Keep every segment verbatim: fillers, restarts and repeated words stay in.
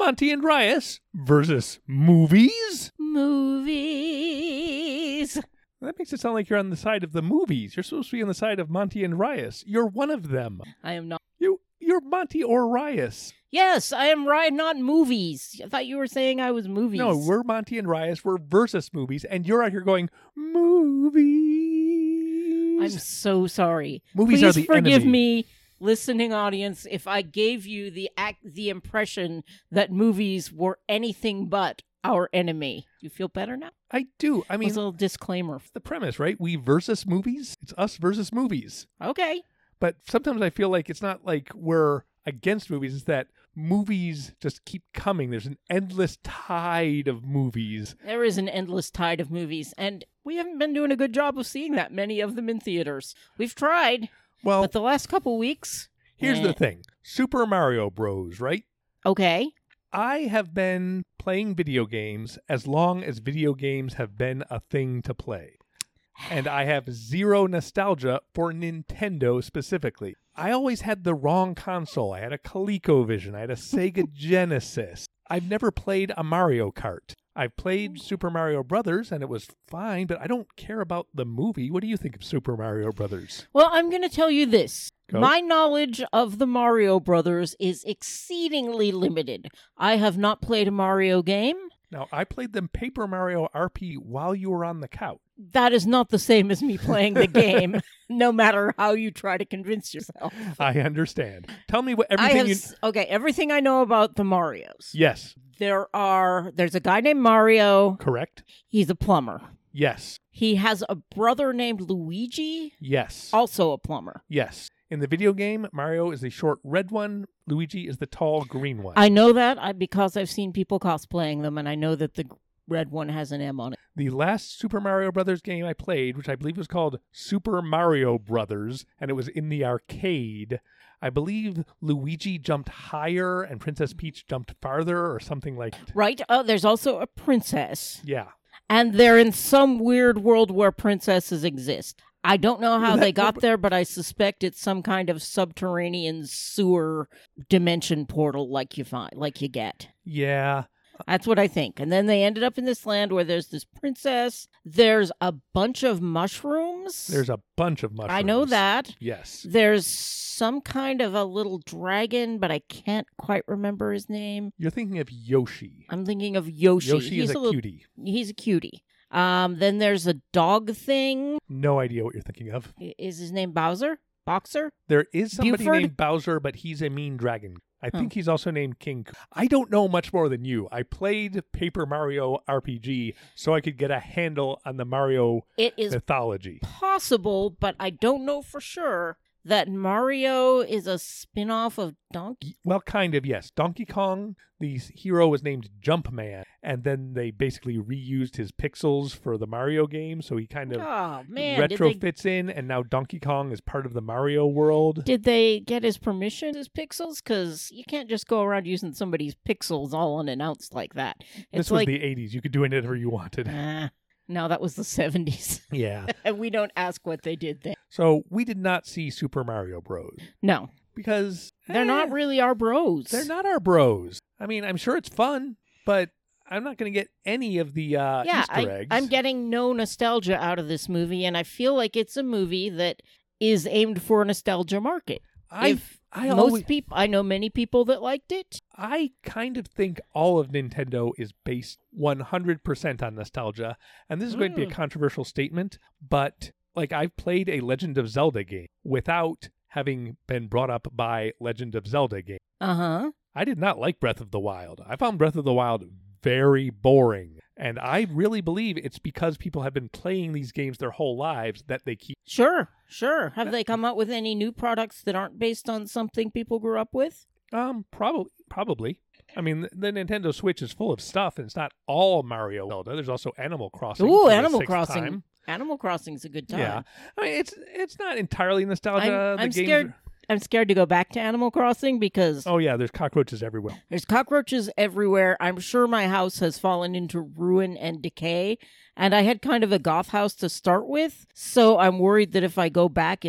Monty and Rias versus movies? Movies. That makes it sound like you're on the side of the movies. You're supposed to be on the side of Monty and Rias. You're one of them. I am not. You, you're Monty or Rias. Yes, I am right, not movies. I thought you were saying I was movies. No, we're Monty and Rias. We're versus movies. And you're out here going, movies. I'm so sorry. Movies Please are the forgive enemy. me, listening audience, if I gave you the act, the impression that movies were anything but our enemy. You feel better now? I do. I mean, As a little disclaimer. the premise, right? We versus movies. It's us versus movies. Okay. But sometimes I feel like it's not like we're against movies. It's that movies just keep coming. There's an endless tide of movies. There is an endless tide of movies, and we haven't been doing a good job of seeing that many of them in theaters. We've tried, Well, but the last couple weeks... here's eh, the thing. Super Mario Bros., right? Okay. I have been playing video games as long as video games have been a thing to play. And I have zero nostalgia for Nintendo specifically. I always had the wrong console. I had a ColecoVision. I had a Sega Genesis. I've never played a Mario Kart. I've played Super Mario Brothers, and it was fine, but I don't care about the movie. What do you think of Super Mario Brothers? Well, I'm going to tell you this. Go. My knowledge of the Mario Brothers is exceedingly limited. I have not played a Mario game. Now, I played them Paper Mario R P while you were on the couch. That is not the same as me playing the game, no matter how you try to convince yourself. I understand. Tell me what I everything have you... s- okay, everything I know about the Marios. Yes, There are there's a guy named Mario. correct. He's a plumber. Yes, He has a brother named Luigi, yes, also a plumber. yes. In the video game, Mario is the short red one. Luigi is the tall green one. I know that I, because I've seen people cosplaying them, and I know that the red one has an M on it. The last Super Mario Brothers game I played, which I believe was called Super Mario Brothers, and it was in the arcade, I believe Luigi jumped higher and Princess Peach jumped farther or something like that. Right? Oh, there's also a princess. Yeah. And they're in some weird world where princesses exist. I don't know how That- they got there, but I suspect it's some kind of subterranean sewer dimension portal like you find, like you get. Yeah. That's what I think. And then they ended up in this land where there's this princess. There's a bunch of mushrooms. There's a bunch of mushrooms. I know that. Yes. There's some kind of a little dragon, but I can't quite remember his name. You're thinking of Yoshi. I'm thinking of Yoshi. Yoshi He's is a, little, cutie. He's a cutie. Um, then there's a dog thing. No idea what you're thinking of. I- Is his name Bowser? Boxer? There is somebody Buford? named Bowser, but he's a mean dragon. I Huh. think he's also named King. I don't know much more than you. I played Paper Mario R P G so I could get a handle on the Mario It is mythology. possible, but I don't know for sure, that Mario is a spin-off of Donkey. Well, kind of, yes. Donkey Kong, the hero was named Jumpman, and then they basically reused his pixels for the Mario game, so he kind of Oh, man. Did they, retrofits in, and now Donkey Kong is part of the Mario world. did they get his permission, his pixels? Because you can't just go around using somebody's pixels all unannounced like that. It's This was like, the eighties. You could do whatever you wanted. Ah, no, that was the seventies. Yeah. And we don't ask what they did then. So we did not see Super Mario Bros. No, Because they're eh, not really our bros. They're not our bros. I mean, I'm sure it's fun, but I'm not going to get any of the uh, yeah, Easter I, eggs. I'm getting no nostalgia out of this movie, and I feel like it's a movie that is aimed for a nostalgia market. I, if I Most always, people, I know many people that liked it. I kind of think all of Nintendo is based one hundred percent on nostalgia, and this is going to be a Mm. controversial statement, but like I've played a Legend of Zelda game without having been brought up by Legend of Zelda game. Uh huh. I did not like Breath of the Wild. I found Breath of the Wild very boring. And I really believe it's because people have been playing these games their whole lives that they keep. Sure, sure. Have they come out with any new products that aren't based on something people grew up with? Um, probably, probably. I mean, the, the Nintendo Switch is full of stuff, and it's not all Mario Zelda. There's also Animal Crossing. Ooh, for the Animal sixth Crossing. time. Animal Crossing's a good time. Yeah, I mean, it's it's not entirely nostalgia. I'm, the I'm games scared. are- I'm scared to go back to Animal Crossing because Oh yeah, there's cockroaches everywhere. there's cockroaches everywhere. I'm sure my house has fallen into ruin and decay, and I had kind of a goth house to start with, so I'm worried that if I go back, it'll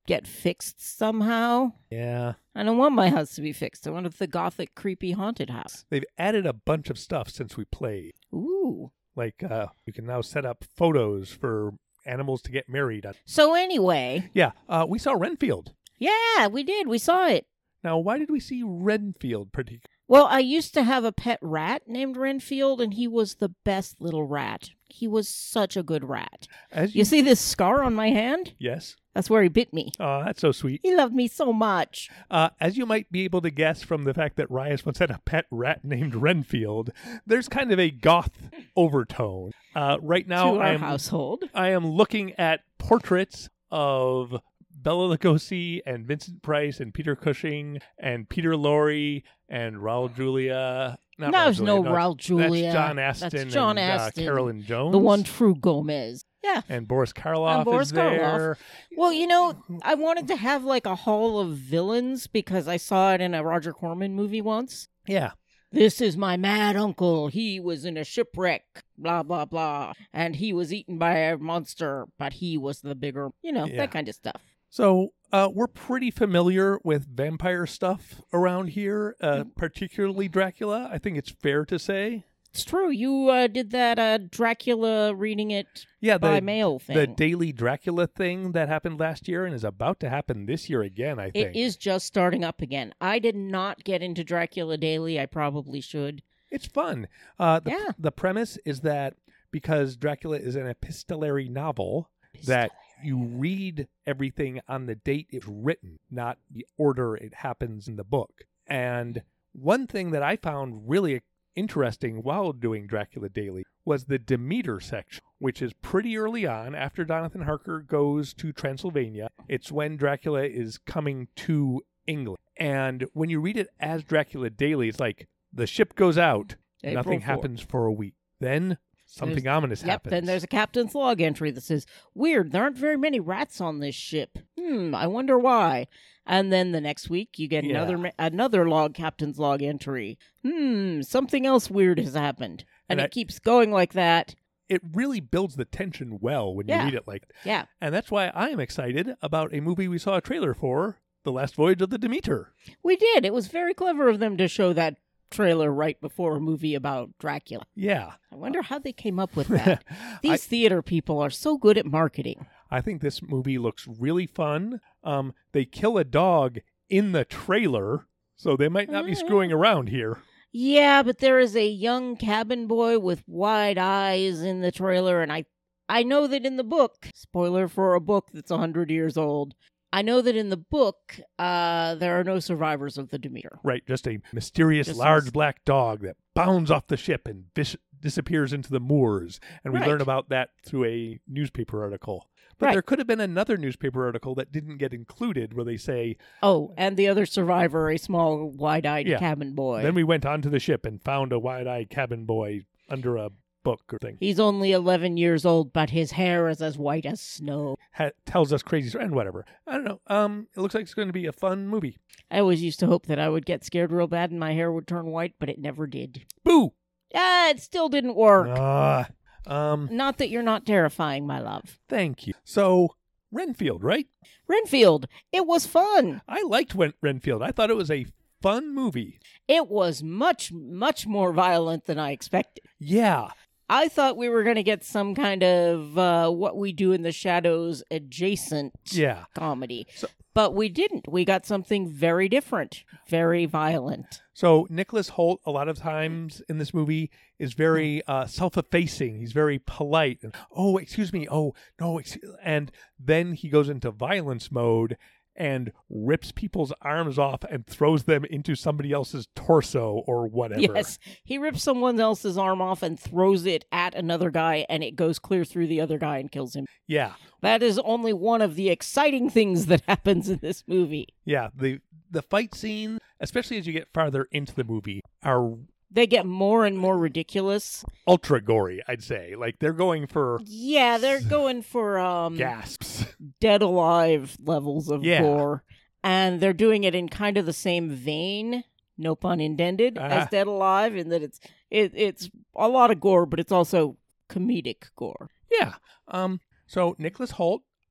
get fixed somehow. Yeah. I don't want my house to be fixed. I want the gothic, creepy, haunted house. They've added a bunch of stuff since we played. Ooh. Like, uh, you can now set up photos for animals to get married. So anyway. Yeah, uh, we saw Renfield. Yeah, we did. We saw it. Now, why did we see Renfield particularly? Well, I used to have a pet rat named Renfield, and he was the best little rat. He was such a good rat. As you, you see this scar on my hand? Yes. That's where he bit me. Oh, that's so sweet. He loved me so much. Uh, as you might be able to guess from the fact that Rias once had a pet rat named Renfield, there's kind of a goth overtone. Uh, right now, to our I am, household. I am looking at portraits of Bela Lugosi and Vincent Price and Peter Cushing and Peter Lorre and Raul Julia. Not no, Raul there's Julia, no no, Raul Julia. That's John Astin That's John and Astin, uh, Carolyn Jones. the one true Gomez. Yeah. And Boris Karloff and Boris is there. Karloff. Well, you know, I wanted to have like a hall of villains because I saw it in a Roger Corman movie once. Yeah. This is my mad uncle. He was in a shipwreck, blah, blah, blah. And he was eaten by a monster, but he was the bigger, you know, Yeah. that kind of stuff. So uh, we're pretty familiar with vampire stuff around here, uh, particularly Dracula. I think it's fair to say. It's true. You uh, did that uh, Dracula reading it yeah, the, by mail thing. The daily Dracula thing that happened last year and is about to happen this year again, I think. It is just starting up again. I did not get into Dracula Daily. I probably should. It's fun. Uh, the, Yeah. the premise is that because Dracula is an epistolary novel, that you read everything on the date it's written, not the order it happens in the book. And one thing that I found really interesting while doing Dracula Daily was the Demeter section, which is pretty early on after Jonathan Harker goes to Transylvania. It's when Dracula is coming to England. And when you read it as Dracula Daily, it's like the ship goes out, April nothing fourth. happens for a week. Then something There's- ominous Yep, happens. then there's a captain's log entry that says, weird, there aren't very many rats on this ship. Hmm, I wonder why. And then the next week, you get Yeah. another ma- another log, captain's log entry. Hmm, something else weird has happened. And, And it I- keeps going like that. It really builds the tension well when you Yeah. read it like that. Yeah. And that's why I am excited about a movie we saw a trailer for, The Last Voyage of the Demeter. We did. It was very clever of them to show that trailer right before a movie about Dracula. Yeah. I wonder how they came up with that. These theater people are so good at marketing. I think this movie looks really fun. Um, they kill a dog in the trailer, so they might not be screwing around here. Yeah, but there is a young cabin boy with wide eyes in the trailer, and I I know that in the book, spoiler for a book that's one hundred years old, I know that in the book, uh, there are no survivors of the Demeter. Right, just a mysterious Just large this- black dog that bounds off the ship and vis- disappears into the moors. And we Right. learn about that through a newspaper article. But Right. there could have been another newspaper article that didn't get included where they say, Oh, and the other survivor, a small, wide-eyed Yeah. cabin boy. then we went onto the ship and found a wide-eyed cabin boy under a book or thing. He's only eleven years old, but his hair is as white as snow. Ha- tells us crazy story and whatever. I don't know. Um, it looks like it's going to be a fun movie. I always used to hope that I would get scared real bad and my hair would turn white, but it never did. Boo! Ah, it still didn't work. Ah, um, Not that you're not terrifying, my love. thank you. So, Renfield, right? Renfield, it was fun. I liked Ren- Renfield. I thought it was a fun movie. It was much, much more violent than I expected. Yeah. I thought we were going to get some kind of uh, What We Do in the Shadows adjacent Yeah. comedy. So- But we didn't. We got something very different, very violent. So Nicholas Hoult, a lot of times in this movie, is very uh, self-effacing. He's very polite. And, oh, excuse me. Oh, no. Excuse-. And then he goes into violence mode and rips people's arms off and throws them into somebody else's torso or whatever. Yes, he rips someone else's arm off and throws it at another guy, and it goes clear through the other guy and kills him. Yeah. That is only one of the exciting things that happens in this movie. Yeah. The the fight scene, especially as you get farther into the movie, are They get more and more ridiculous. ultra gory, I'd say. Like they're going for Yeah, they're going for um gasps. Dead Alive levels of Yeah. gore. And they're doing it in kind of the same vein, no pun intended, Uh-huh. as Dead Alive, in that it's it, it's a lot of gore, but it's also comedic gore. Yeah. Um. So Nicholas Hoult,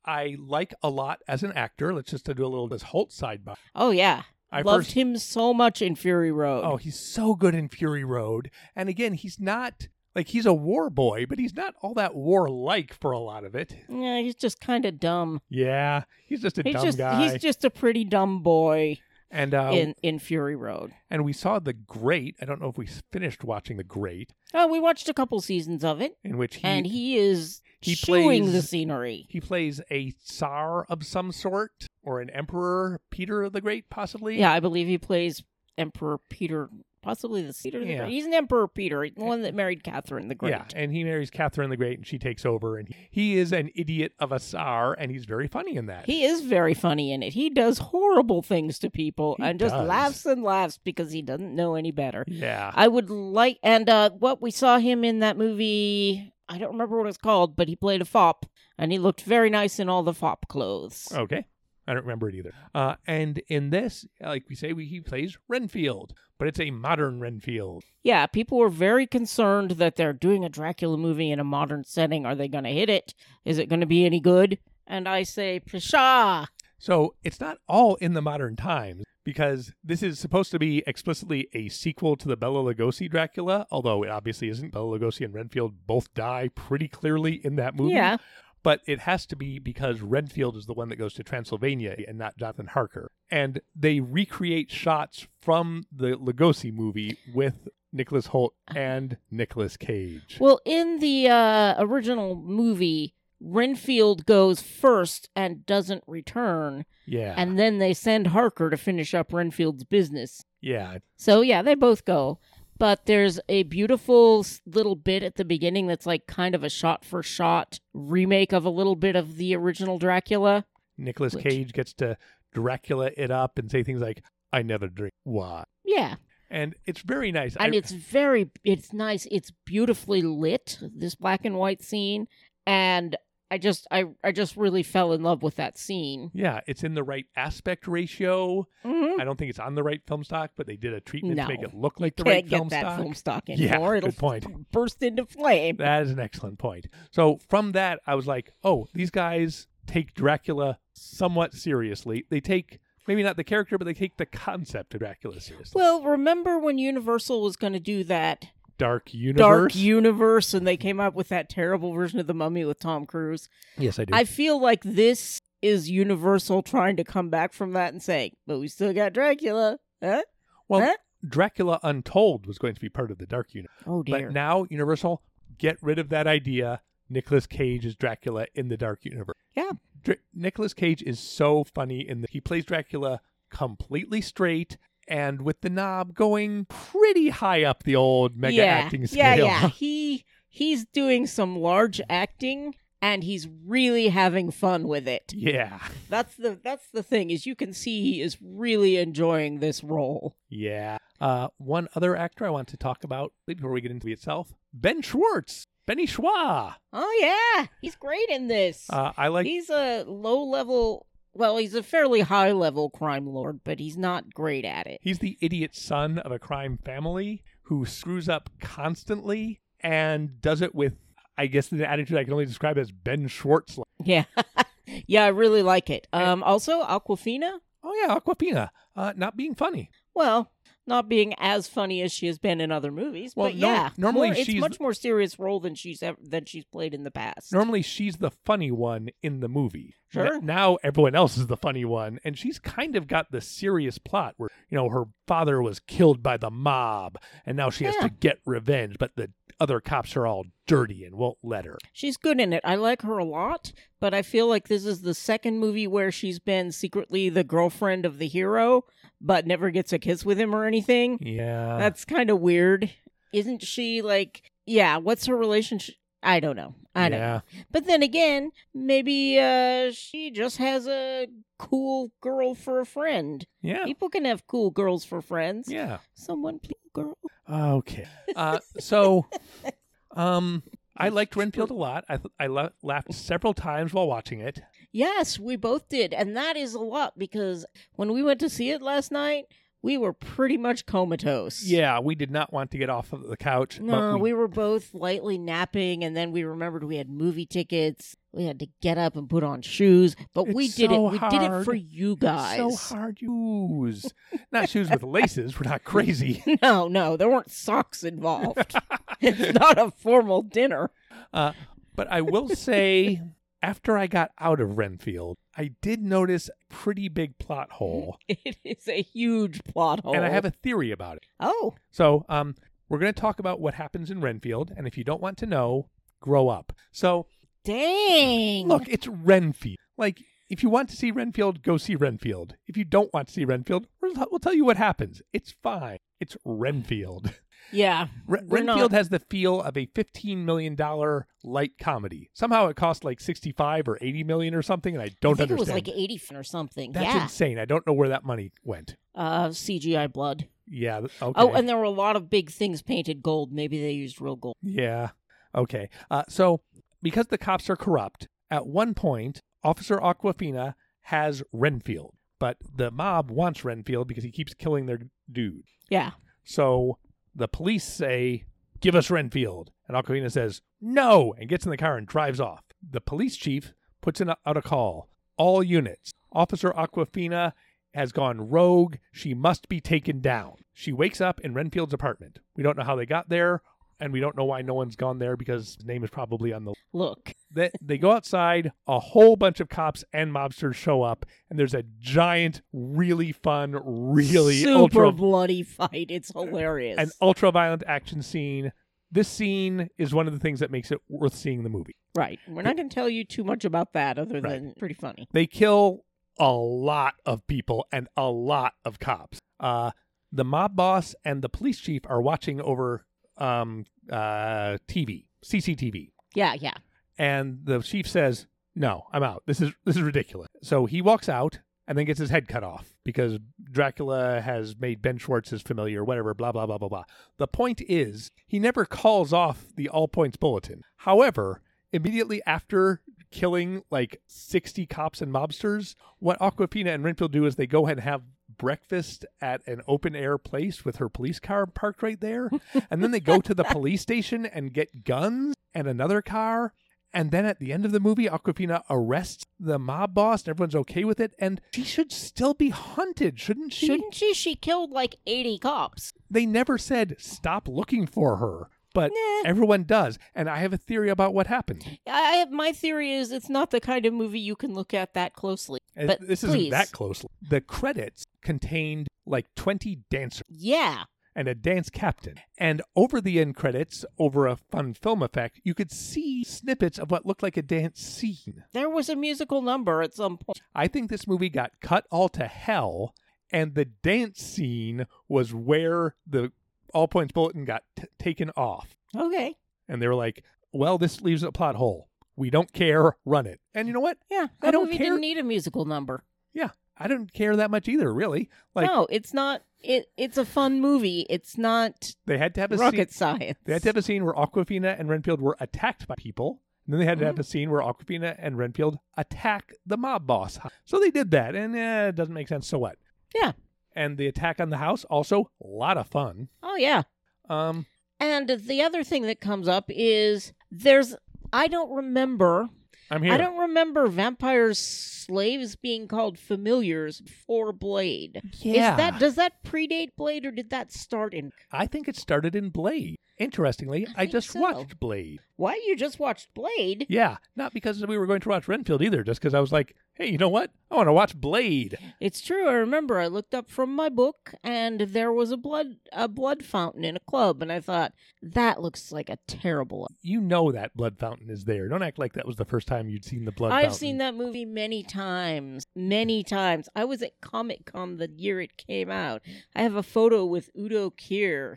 I like a lot as an actor. Let's just do a little this Holt sidebar. Oh, yeah. I Loved first, him so much in Fury Road. Oh, he's so good in Fury Road. And again, he's not, like, he's a war boy, but he's not all that war-like for a lot of it. Yeah, he's just kind of dumb. Yeah, he's just a He's dumb just, guy. He's just a pretty dumb boy and uh, in, in Fury Road. And we saw The Great. I don't know if we finished watching The Great. Oh, we watched a couple seasons of it. In which he... And he is He chewing plays- the scenery. He plays a Tsar of some sort, or an Emperor, Peter the Great, possibly. Yeah, I believe he plays Emperor Peter, possibly the Peter the Yeah. Great. He's an Emperor Peter, the one that married Catherine the Great. Yeah, and he marries Catherine the Great, and she takes over, and he is an idiot of a Tsar, and he's very funny in that. He is very funny in it. He does horrible things to people He and just does. laughs and laughs because he doesn't know any better. Yeah. I would like, and uh, what we saw him in that movie, I don't remember what it's called, but he played a fop, and he looked very nice in all the fop clothes. Okay. I don't remember it either. Uh, and in this, like we say, we, he plays Renfield, but it's a modern Renfield. Yeah, people were very concerned that they're doing a Dracula movie in a modern setting. Are they going to hit it? Is it going to be any good? And I say, pshaw. So it's not all in the modern times, because this is supposed to be explicitly a sequel to the Bela Lugosi Dracula, although it obviously isn't. Bela Lugosi and Renfield both die pretty clearly in that movie. Yeah. But it has to be because Renfield is the one that goes to Transylvania and not Jonathan Harker. And they recreate shots from the Lugosi movie with Nicholas Hoult and Nicolas Cage. Well, in the uh, original movie, Renfield goes first and doesn't return, Yeah. and then they send Harker to finish up Renfield's business. yeah. So, yeah, they both go. But there's a beautiful s- little bit at the beginning that's like kind of a shot-for-shot remake of a little bit of the original Dracula. Nicolas Which- Cage gets to Dracula it up and say things like, I never drink wine. Yeah, And it's very nice. and I- it's very, it's nice. It's beautifully lit, this black and white scene. And I just, I, I just really fell in love with that scene. Yeah, it's in the right aspect ratio. Mm-hmm. I don't think it's on the right film stock, but they did a treatment No. to make it look like the Can't right get film that stock. film stock Yeah, anymore. good It'll point. burst into flame. That is an excellent point. So from that, I was like, oh, these guys take Dracula somewhat seriously. They take, maybe not the character, but they take the concept of Dracula seriously. Well, remember when Universal was going to do that Dark Universe. Dark Universe and they came up with that terrible version of The Mummy with Tom Cruise? Yes, I do. I feel like this is Universal trying to come back from that and saying, but we still got Dracula. Huh? well, Huh? Dracula Untold was going to be part of the Dark Universe. Oh, dear. But now, Universal, get rid of that idea. Nicolas Cage is Dracula in the Dark Universe. Yeah. Dr- Nicolas Cage is so funny in that he plays Dracula completely straight and with the knob going pretty high up the old mega yeah. acting scale. Yeah, yeah. He, he's doing some large acting and he's really having fun with it. Yeah. That's the that's the thing, is you can see he is really enjoying this role. Yeah. Uh, one other actor I want to talk about before we get into it itself, Ben Schwartz. Benny Schwa. Oh, yeah. He's great in this. Uh, I like. He's a low-level, well, he's a fairly high-level crime lord, but he's not great at it. He's the idiot son of a crime family who screws up constantly and does it with, I guess, the attitude I can only describe as Ben Schwartz. Yeah. Yeah, I really like it. Um, also, Aquafina, Oh yeah, Aquafina, uh, not being funny. well, not being as funny as she has been in other movies, Well, but no- yeah, normally more, it's she's- much more serious role than she's ever, than she's played in the past. Normally, she's the funny one in the movie. Sure. N- Now everyone else is the funny one, and she's kind of got the serious plot where, you know, her father was killed by the mob, and now she has Yeah. to get revenge, but the other cops are all dirty and won't let her. She's good in it. I like her a lot, but I feel like this is the second movie where she's been secretly the girlfriend of the hero, but never gets a kiss with him or anything. Yeah. That's kind of weird. Isn't she like, yeah, what's her relationship? I don't know. I don't know. yeah. But then again, maybe uh, she just has a cool girl for a friend. Yeah. People can have cool girls for friends. Yeah. Someone, please, girl. Okay. Uh, so, um, I liked Renfield a lot. I th- I la- laughed several times while watching it. Yes, we both did. And that is a lot because when we went to see it last night, we were pretty much comatose. Yeah, we did not want to get off of the couch. No, but we... we were both lightly napping, and then we remembered we had movie tickets. We had to get up and put on shoes, but It's we did so it. We did it hard. for you guys. So hard shoes. Not shoes with laces. We're not crazy. No, no, there weren't socks involved. It's not a formal dinner. Uh, but I will say, after I got out of Renfield, I did notice a pretty big plot hole. It is a huge plot hole. And I have a theory about it. Oh. So um, we're going to talk about what happens in Renfield. And if you don't want to know, grow up. So, dang. Look, it's Renfield. Like, if you want to see Renfield, go see Renfield. If you don't want to see Renfield, we'll, we'll tell you what happens. It's fine. It's Renfield. Yeah. Re- Renfield not... has the feel of a fifteen million dollars light comedy. Somehow it cost like sixty-five or eighty million or something, and I don't I think understand. It was like eighty or something. That's yeah. insane. I don't know where that money went. Uh, C G I blood. Yeah. Okay. Oh, and there were a lot of big things painted gold. Maybe they used real gold. Yeah. Okay. Uh, so because the cops are corrupt, at one point, Officer Aquafina has Renfield, but the mob wants Renfield because he keeps killing their dude. Yeah. So the police say, give us Renfield. And Aquafina says, no, and gets in the car and drives off. The police chief puts in a, out a call. All units. Officer Aquafina has gone rogue. She must be taken down. She wakes up in Renfield's apartment. We don't know how they got there, and we don't know why no one's gone there because his name is probably on the... Look. They, they go outside, a whole bunch of cops and mobsters show up, and there's a giant, really fun, really super ultra... bloody fight. It's hilarious. An ultra-violent action scene. This scene is one of the things that makes it worth seeing the movie. Right. We're not going to tell you too much about that other Right. than pretty funny. They kill a lot of people and a lot of cops. Uh, the mob boss and the police chief are watching over um, uh, T V, C C T V. Yeah, yeah. And the chief says, no, I'm out. This is this is ridiculous. So he walks out and then gets his head cut off because Dracula has made Ben Schwartz his familiar, whatever, blah, blah, blah, blah, blah. The point is, he never calls off the all points bulletin. However, immediately after killing like sixty cops and mobsters, what Aquafina and Renfield do is they go ahead and have breakfast at an open air place with her police car parked right there. And then they go to the police station and get guns and another car. And then at the end of the movie, Aquafina arrests the mob boss and everyone's okay with it. And she should still be hunted, shouldn't she? Shouldn't she? She killed like eighty cops. They never said stop looking for her. But nah. Everyone does. And I have a theory about what happened. I have, my theory is it's not the kind of movie you can look at that closely. And but this please. isn't that closely. The credits contained like twenty dancers. Yeah. And a dance captain. And over the end credits, over a fun film effect, you could see snippets of what looked like a dance scene. There was a musical number at some point. I think this movie got cut all to hell, and the dance scene was where the All Points Bulletin got t- taken off. Okay. And they were like, well, this leaves a plot hole. We don't care. Run it. And you know what? Yeah, that I don't movie care. didn't need a musical number. Yeah, I don't care that much either, really. Like, no, it's not. It It's a fun movie. It's not they had to have a rocket scene, science. They had to have a scene where Aquafina and Renfield were attacked by people. And then they had to Mhm. have a scene where Aquafina and Renfield attack the mob boss. So they did that, and eh, it doesn't make sense. So what? Yeah. And the attack on the house, also a lot of fun. Oh, yeah. Um, And the other thing that comes up is there's, I don't remember, I'm here. I don't remember vampires' slaves being called familiars for Blade. Yeah. Is that, does that predate Blade or did that start in? I think it started in Blade. Interestingly, I, I think just so. watched Blade. Why, you just watched Blade? Yeah, not because we were going to watch Renfield either, just because I was like, hey, you know what? I want to watch Blade. It's true. I remember I looked up from my book and there was a blood a blood fountain in a club and I thought, that looks like a terrible. You know that blood fountain is there. Don't act like that was the first time you'd seen the blood I've fountain. seen that movie many times. Many times. I was at Comic Con the year it came out. I have a photo with Udo Kier.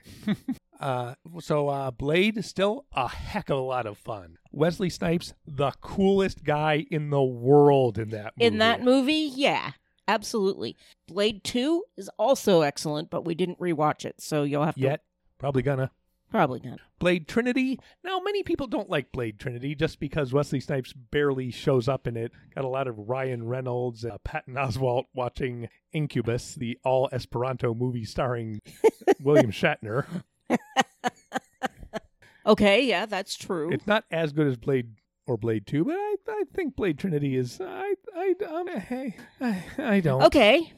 Uh, so uh, Blade is still a heck of a lot of fun. Wesley Snipes, the coolest guy in the world in that movie. In that movie, yeah, absolutely. Blade two is also excellent, but we didn't rewatch it, so you'll have to. Yet, probably gonna. Probably not. Blade Trinity. Now, many people don't like Blade Trinity just because Wesley Snipes barely shows up in it. Got a lot of Ryan Reynolds, uh, Patton Oswalt watching Incubus, the all-Esperanto movie starring William Shatner. Okay, yeah, that's true. It's not as good as Blade or Blade two, but I, I think Blade Trinity is... I I, um, hey, I, I don't. Okay.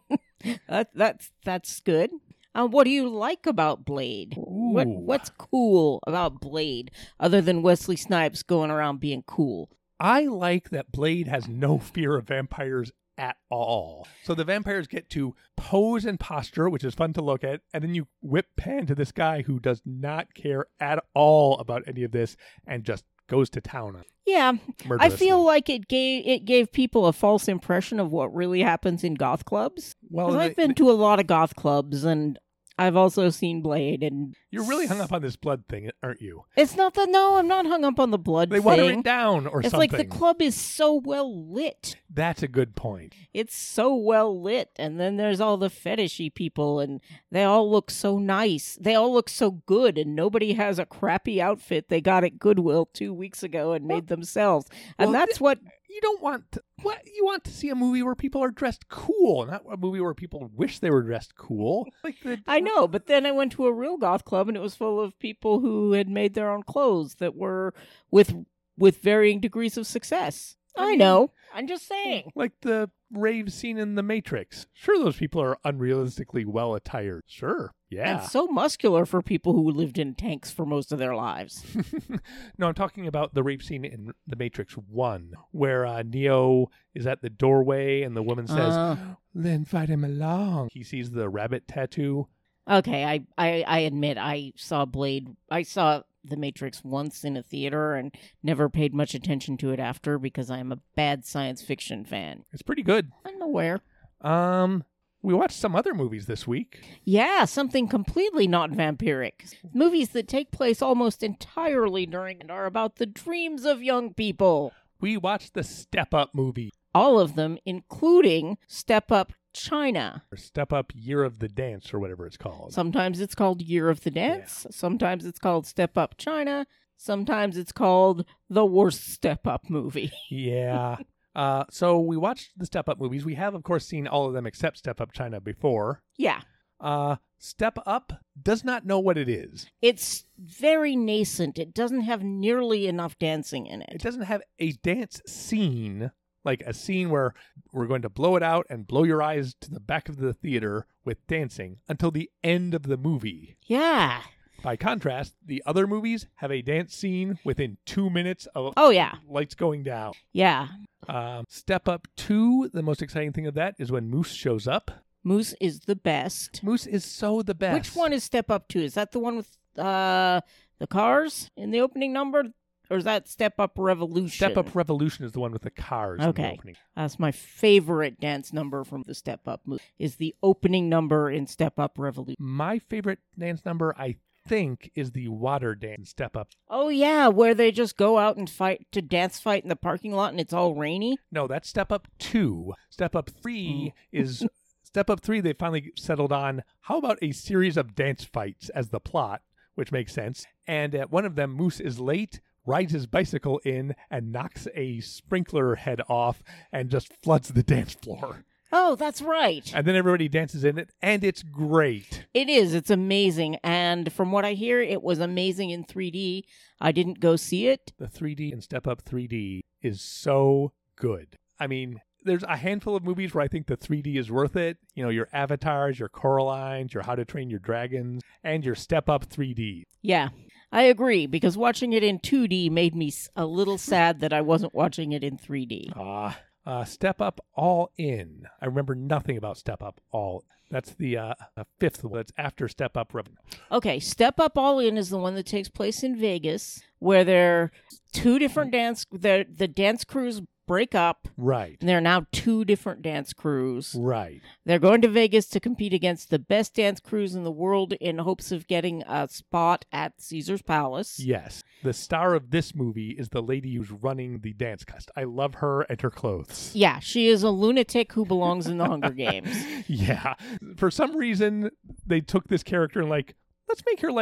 that, that's, that's good. Uh, what do you like about Blade? What Ooh. What's cool about Blade other than Wesley Snipes going around being cool? I like that Blade has no fear of vampires at all. So the vampires get to pose and posture, which is fun to look at, and then you whip pan to this guy who does not care at all about any of this and just goes to town on it. Yeah, I Murderously. feel like it gave it gave people a false impression of what really happens in goth clubs. Well, 'Cause they- I've been to a lot of goth clubs, and I've also seen Blade, and You're really hung up on this blood thing, aren't you? it's not that. No, I'm not hung up on the blood They thing. water it down or it's something. like the club is so well lit. That's a good point. It's so well lit, and then there's all the fetishy people, and they all look so nice. They all look so good, and nobody has a crappy outfit they got at Goodwill two weeks ago and made themselves. And Well, that's what. You don't want to, what you want to see a movie where people are dressed cool, not a movie where people wish they were dressed cool. Like the, I know, but then I went to a real goth club, and it was full of people who had made their own clothes that were with with varying degrees of success. I know. I'm just saying. like the rave scene in The Matrix. Sure, those people are unrealistically well attired. Sure, yeah. And so muscular for people who lived in tanks for most of their lives. No, I'm talking about the rape scene in The Matrix one, where uh, Neo is at the doorway and the woman says, Uh. "Then invite him along." He sees the rabbit tattoo. Okay, I, I, I admit I saw Blade. I saw The Matrix once in a theater and never paid much attention to it after because I'm a bad science fiction fan. It's pretty good. I'm aware. Um, we watched some other movies this week. Yeah, something completely not vampiric. Movies that take place almost entirely during and are about the dreams of young people. We watched the Step Up movie, All of them, including Step Up China. or Step Up Year of the Dance, or whatever it's called. Sometimes it's called Year of the Dance. Sometimes it's called Step Up China. Sometimes it's called the worst Step Up movie. Yeah. Uh, so we watched the Step Up movies. We have, of course, seen all of them except Step Up China before. Yeah. Uh, Step Up does not know what it is. It's very nascent. It doesn't have nearly enough dancing in It it. doesn't have a dance scene, like a scene where we're going to blow it out and blow your eyes to the back of the theater with dancing until the end of the movie. Yeah. By contrast, the other movies have a dance scene within two minutes of Oh, yeah. lights going down. Yeah. Um, Step Up two, the most exciting thing of that is when Moose shows up. Moose is the best. Moose is so the best. Which one is Step Up two? Is that the one with uh, the cars in the opening number? Or is that Step Up Revolution? Step Up Revolution is the one with the cars in the Okay. opening. That's my favorite dance number from the Step Up movie, is the opening number in Step Up Revolution. My favorite dance number, I think, is the water dance in Step Up. Oh, yeah, where they just go out and fight to dance fight in the parking lot and it's all rainy. No, that's Step Up two. Step Up three is... Step Up three, they finally settled on, how about a series of dance fights as the plot, which makes sense. And at one of them, Moose is late, rides his bicycle in, and knocks a sprinkler head off and just floods the dance floor. Oh, that's right. And then everybody dances in it, and it's great. It is. It's amazing. And from what I hear, it was amazing in three D. I didn't go see it. The three D and Step Up three D is so good. I mean, there's a handful of movies where I think the three D is worth it. You know, your Avatars, your Coralines, your How to Train Your Dragons, and your Step Up three D. Yeah, I agree, because watching it in two D made me s- a little sad that I wasn't watching it in three D. Ah, uh, Step Up All In. I remember nothing about Step Up All. That's the uh, uh, fifth one. That's after Step Up Revenue. Okay, Step Up All In is the one that takes place in Vegas, where there are two different dance, the the dance crews break up, Right. and there are now two different dance crews. Right. They're going to Vegas to compete against the best dance crews in the world in hopes of getting a spot at Caesar's Palace. Yes. The star of this movie is the lady who's running the dance cast. I love her and her clothes. Yeah, she is a lunatic who belongs in the Hunger Games. Yeah. For some reason, they took this character and like, let's make her like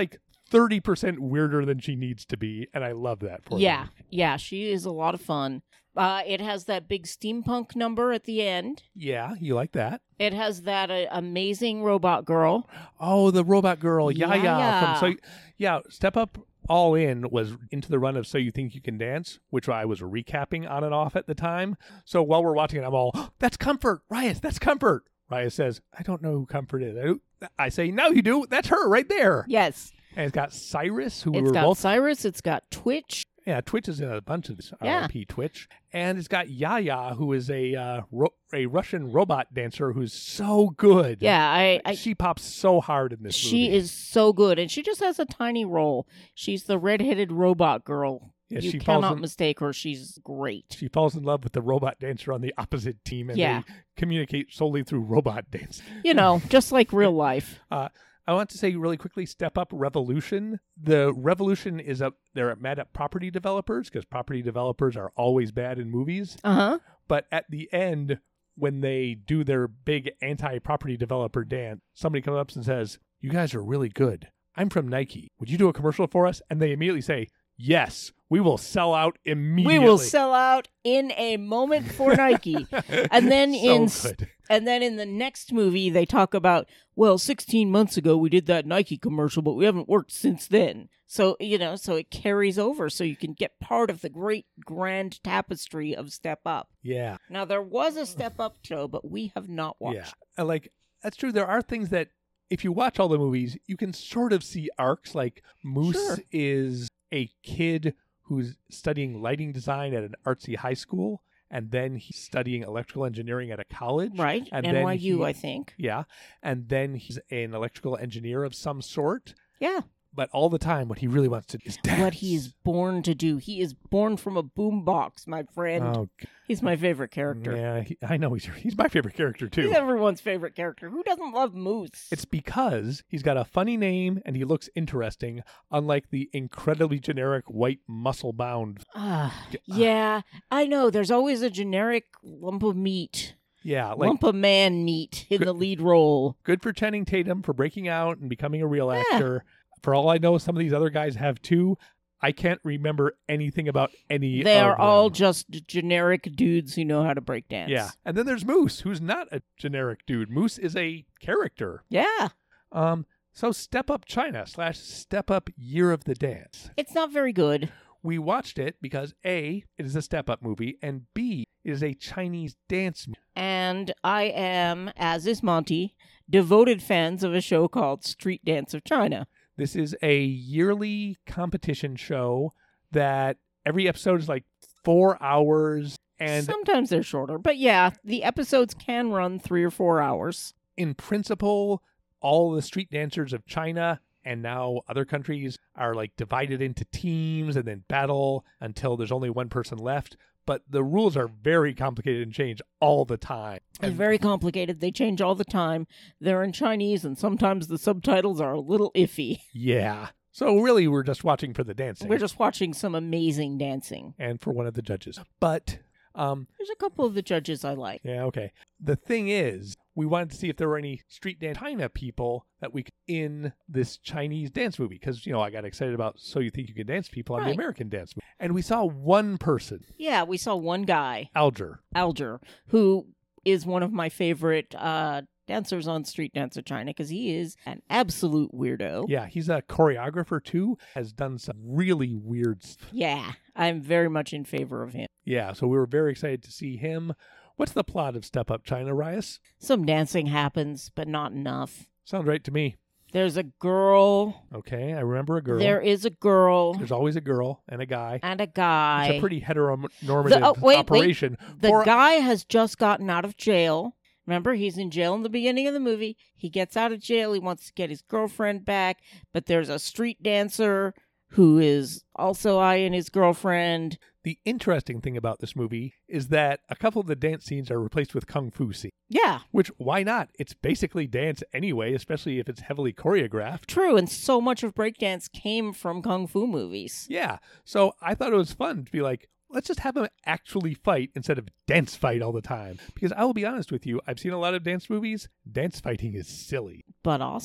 thirty percent weirder than she needs to be, and I love that for Yeah, them. yeah, she is a lot of fun. Uh, it has that big steampunk number at the end. Yeah, you like that. It has that uh, amazing robot girl. Oh, the robot girl, Yaya. Yaya. From So, yeah, Step Up All In was into the run of So You Think You Can Dance, which I was recapping on and off at the time. So while we're watching it, I'm all, oh, that's Comfort, Rias, that's Comfort. Rias says, I don't know who Comfort is. I, I say, no, you do. That's her right there. Yes. And it's got Cyrus, who we It's were got both. Cyrus. It's got Twitch. Yeah, Twitch is in a bunch of this. Yeah. R I P Twitch. And it's got Yaya, who is a uh, ro- a Russian robot dancer who's so good. Yeah, I, I she pops so hard in this she movie. is so good, and she just has a tiny role. She's the red-headed robot girl. Yeah, you she falls cannot in- mistake her. She's great. She falls in love with the robot dancer on the opposite team, and Yeah. they communicate solely through robot dance. You know, just like real life. Uh, I want to say really quickly, Step Up Revolution. The Revolution is up. They're mad at property developers because property developers are always bad in movies. Uh huh. But at the end, when they do their big anti-property developer dance, somebody comes up and says, "You guys are really good. I'm from Nike. Would you do a commercial for us?" And they immediately say, "Yes, we will sell out immediately. We will sell out in a moment for Nike." And then So in good. and then in the next movie they talk about, well, sixteen months ago we did that Nike commercial, but we haven't worked since then. So, you know, so it carries over so you can get part of the great grand tapestry of Step Up. Yeah, Now there was a Step Up show, but we have not watched. yeah. And like that's true. There are things that if you watch all the movies, you can sort of see arcs. Like Moose Sure. is a kid who's studying lighting design at an artsy high school, and then he's studying electrical engineering at a college. Right? And N then Y U, he- I think. Yeah. And then he's an electrical engineer of some sort. Yeah. But all the time, what he really wants to do is dance. What he is born to do. He is born from a boombox, my friend. Oh, He's my favorite character. yeah. He, I know. He's, he's my favorite character, too. He's everyone's favorite character. Who doesn't love Moose? It's because he's got a funny name and he looks interesting, unlike the incredibly generic white muscle-bound. Ah, yeah, I know. There's always a generic lump of meat, Yeah, like lump of man meat in Good- the lead role. good for Channing Tatum for breaking out and becoming a real Yeah. actor. For all I know, some of these other guys have too. I can't remember anything about any They of are all them. just generic dudes who know how to break dance. Yeah. And then there's Moose, who's not a generic dude. Moose is a character. Yeah. Um, so Step Up China slash Step Up Year of the Dance. It's not very good. We watched it because A, it is a Step Up movie, and B, it is a Chinese dance movie. And I am, as is Monty, devoted fans of a show called Street Dance of China. This is a yearly competition show that every episode is like four hours. And Sometimes they're shorter, but yeah, the episodes can run three or four hours. in principle, all the street dancers of China and now other countries are like divided into teams and then battle until there's only one person left. But the rules are very complicated and change all the time. They're And very complicated. They change all the time. They're in Chinese, and sometimes the subtitles are a little iffy. yeah. So really, we're just watching for the dancing We're just watching some amazing dancing. and for one of the judges. But, um, There's a couple of the judges I like. yeah, okay. The thing is, we wanted to see if there were any street dance China people that we could in this Chinese dance movie. Because, you know, I got excited about So You Think You Can Dance people on the Right. American dance movie. And we saw one person, Yeah, we saw one guy, Alger. Alger, who is one of my favorite uh, dancers on Street Dance of China because he is an absolute weirdo. Yeah, he's a choreographer too, has done some really weird stuff. Yeah, I'm very much in favor of him. Yeah, so we were very excited to see him. What's the plot of Step Up China, Rias? Some dancing happens, but not enough. Sounds right to me. There's a girl. Okay, I remember a girl. There is a girl There's always a girl and a guy. and a guy. It's a pretty heteronormative The- oh, wait, wait. operation. The For- guy has just gotten out of jail. Remember, he's in jail in the beginning of the movie. He gets out of jail. He wants to get his girlfriend back, but there's a street dancer who is also eyeing his girlfriend. The interesting thing about this movie is that a couple of the dance scenes are replaced with kung fu scenes. Yeah, Which, why not? It's basically dance anyway, especially if it's heavily choreographed. true. And so much of breakdance came from kung fu movies. Yeah. So I thought it was fun to be like, let's just have them actually fight instead of dance fight all the time. Because I will be honest with you, I've seen a lot of dance movies. Dance fighting is silly. But awesome.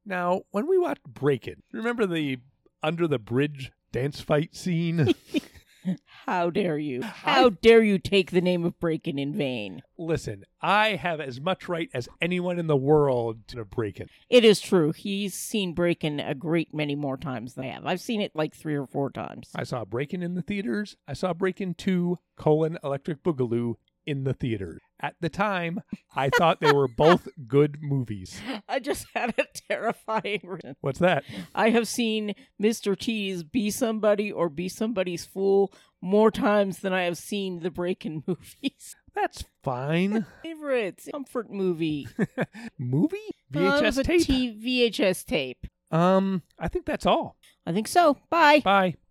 Now, when we watched Breakin', remember the under the bridge dance fight scene? How dare you? How I... dare you take the name of Breakin' in vain? Listen, I have as much right as anyone in the world to Breakin'. It is true. He's seen Breakin' a great many more times than I have. I've seen it like three or four times. I saw Breakin' in the theaters. I saw Breakin' two, colon, Electric Boogaloo in the theater. At the time, I thought they were both good movies. I just had a terrifying reason. What's that? I have seen Mister T's Be Somebody or Be Somebody's Fool more times than I have seen the Breakin' movies. That's fine. Favorite comfort movie. Movie? V H S uh, tape? T- V H S tape. Um, I think that's all. I think so. Bye. Bye.